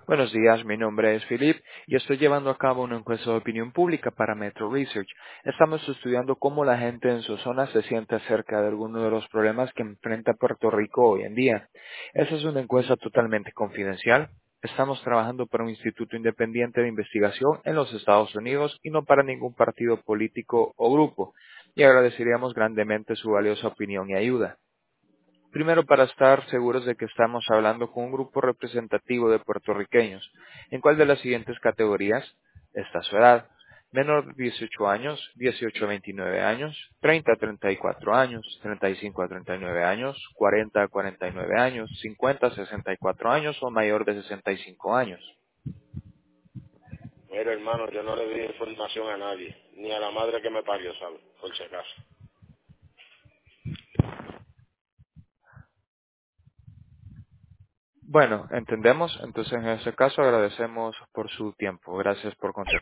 Buenos días, mi nombre es Philip y estoy llevando a cabo una encuesta de opinión pública para Metro Research. Estamos estudiando cómo la gente en su zona se siente acerca de algunos de los problemas que enfrenta Puerto Rico hoy en día. Esta es una encuesta totalmente confidencial. Estamos trabajando para un instituto independiente de investigación en los Estados Unidos y no para ningún partido político o grupo, y agradeceríamos grandemente su valiosa opinión y ayuda. Primero, para estar seguros de que estamos hablando con un grupo representativo de puertorriqueños. ¿En cuál de las siguientes categorías está su edad? Menor de 18 años, 18 a 29 años, 30 a 34 años, 35 a 39 años, 40 a 49 años, 50 a 64 años o mayor de 65 años. Mira, hermano, yo no le di información a nadie, ni a la madre que me parió, ¿sabes? Por si acaso. Bueno, entendemos. Entonces, en ese caso, agradecemos por su tiempo. Gracias por contestar.